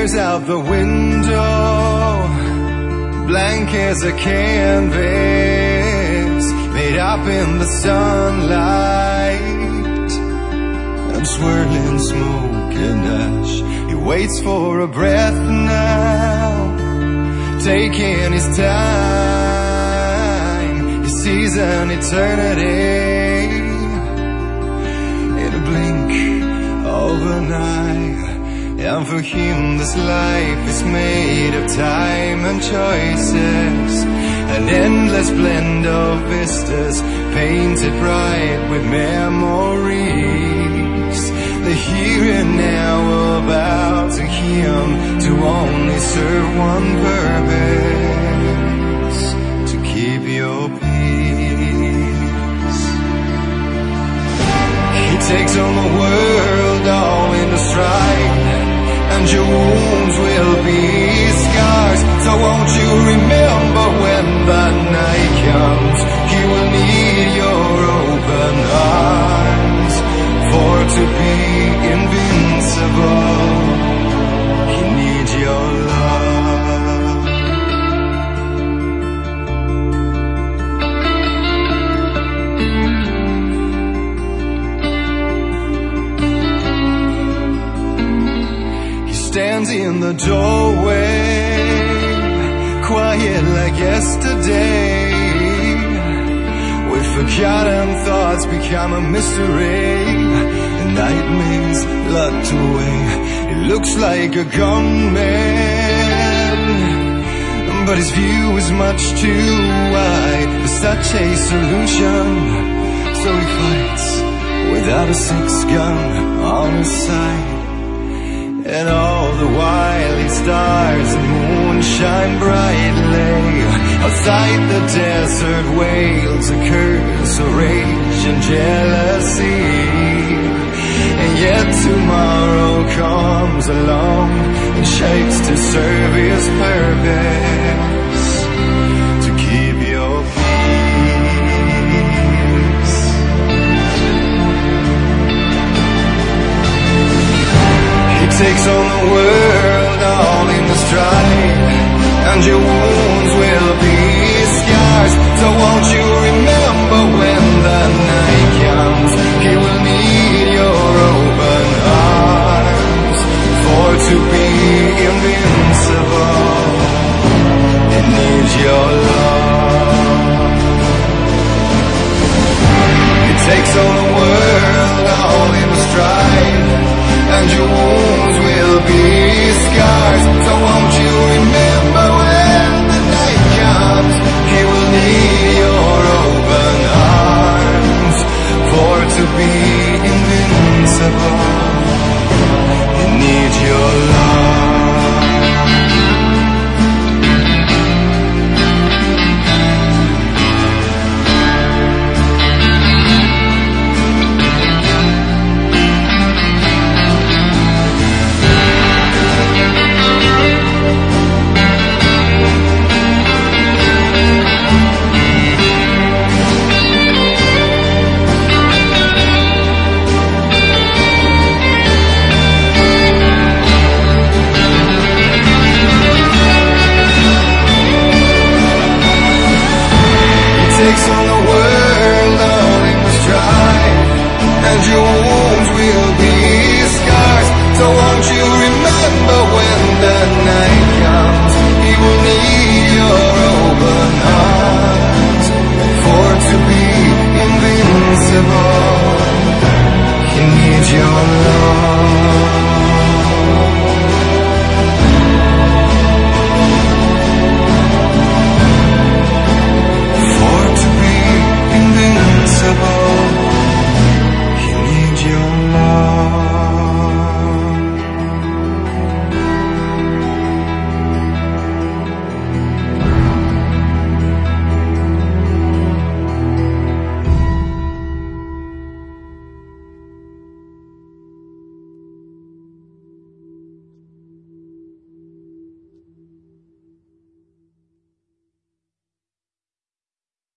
stares out the window, blank as a canvas, made up in the sunlight, and swirling smoke and ash. He waits for a breath now, taking his time. He sees an eternity in a blink of an eye. And for him this life is made of time and choices, an endless blend of vistas, painted bright with memories. The here and now about to him to only serve one purpose, to keep your peace. He takes on the world all in a stride, and your wounds will be scars. So won't you remember when the night comes, he will need your open arms. For to be invincible, he needs your love. He stands in the doorway, quiet like yesterday, with forgotten thoughts become a mystery, and nightmares locked away. It looks like a gunman, but his view is much too wide for such a solution. So he fights without a six-gun on his side, and all the while his stars and moon shine brightly. Outside the desert wails a curse of rage and jealousy, and yet tomorrow comes along and shakes to serve his purpose, to keep your peace. He takes on the world all in the stride, and your wounds